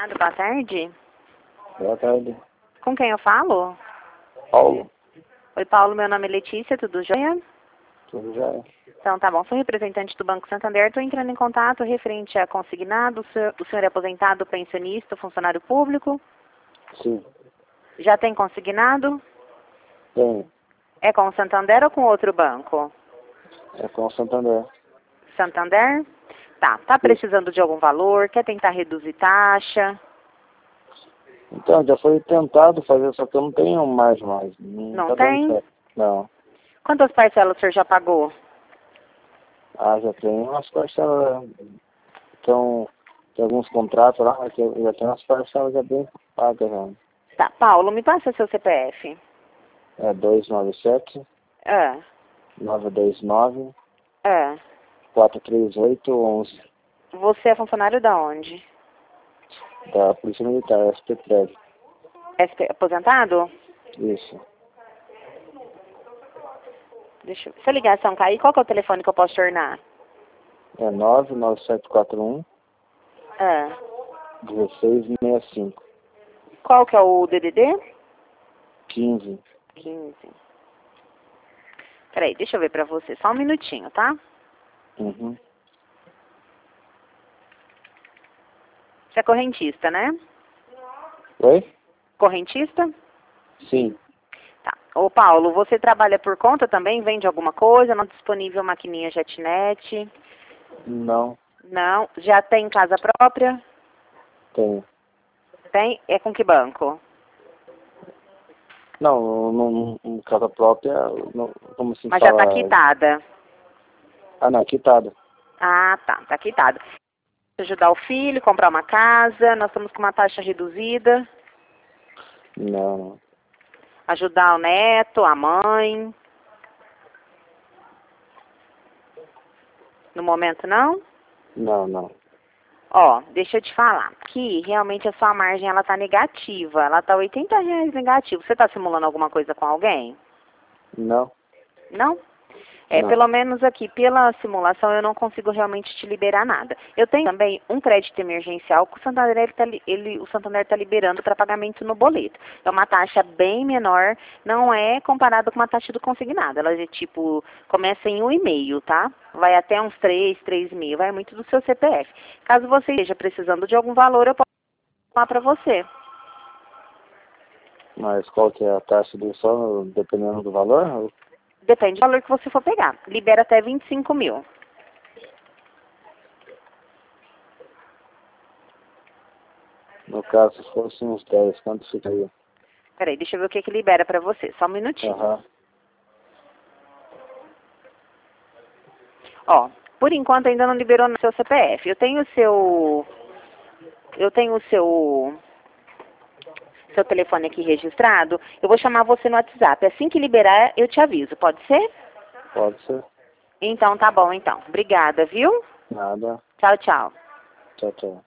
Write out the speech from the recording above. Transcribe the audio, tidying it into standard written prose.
Estado, boa tarde. Boa tarde. Com quem eu falo? Paulo. Oi, Paulo, meu nome é Letícia, tudo jóia? Tudo já. Então, tá bom, sou representante do Banco Santander, estou entrando em contato referente a consignado, o senhor é aposentado, pensionista, funcionário público? Sim. Já tem consignado? Tem. É com o Santander ou com outro banco? É com o Santander. Santander? Tá precisando de algum valor, quer tentar reduzir taxa? Então, já foi tentado fazer, só que eu não tenho mais. Não tá dando tem? certo. Não. Quantas parcelas o senhor já pagou? Ah, já tem umas parcelas. Então, tem alguns contratos lá, mas já tem umas parcelas já bem pagas já. Tá, Paulo, me passa seu CPF. É 297 Ah, 929 ah. 43811 Você é funcionário da onde? da Polícia Militar, SP3. Aposentado? Isso. Se a ligação cair, qual que é o telefone que eu posso tornar? É 99741 Ah. 1665 Qual que é o DDD? 15. 15. Peraí, deixa eu ver pra você. Só um minutinho, tá? Uhum. Você é correntista, né? Oi? Correntista? Sim. Tá. Ô, Paulo, você trabalha por conta também? Vende alguma coisa? Não disponível maquininha JetNet? Não, Não. Já tem casa própria? tenho. Tem? É com que banco? Não, casa própria, não, como se Mas já fala... tá quitada. Ah, não, quitada. Ah, tá quitada. Ajudar o filho, comprar uma casa, nós estamos com uma taxa reduzida. Não, Ajudar o neto, a mãe. No momento não? não. Ó, deixa eu te falar. Que realmente a sua margem ela tá negativa. Ela tá R$ 80 negativo. Você tá simulando alguma coisa com alguém? Não, Não? não. Pelo menos aqui, pela simulação, eu não consigo realmente te liberar nada. Eu tenho também um crédito emergencial que o Santander tá liberando para pagamento no boleto. É uma taxa bem menor, não é comparado com uma taxa do consignado. Ela é tipo, começa em 1,5, tá? Vai até uns 3,5, vai muito do seu CPF. Caso você esteja precisando de algum valor, eu posso falar para você. Mas qual que é a taxa do só, dependendo do valor? Depende do valor que você for pegar. Libera até 25 mil. No caso, se fosse uns 10, quanto ficaria? Peraí, deixa eu ver o que libera para você. Só um minutinho. Aham. Ó, por enquanto ainda não liberou no seu CPF. Eu tenho o seu telefone aqui registrado. Eu vou chamar você no WhatsApp. Assim que liberar, eu te aviso. Pode ser? Pode ser. Então tá bom, então. Obrigada, viu? Nada. Tchau, tchau. Tchau, tchau.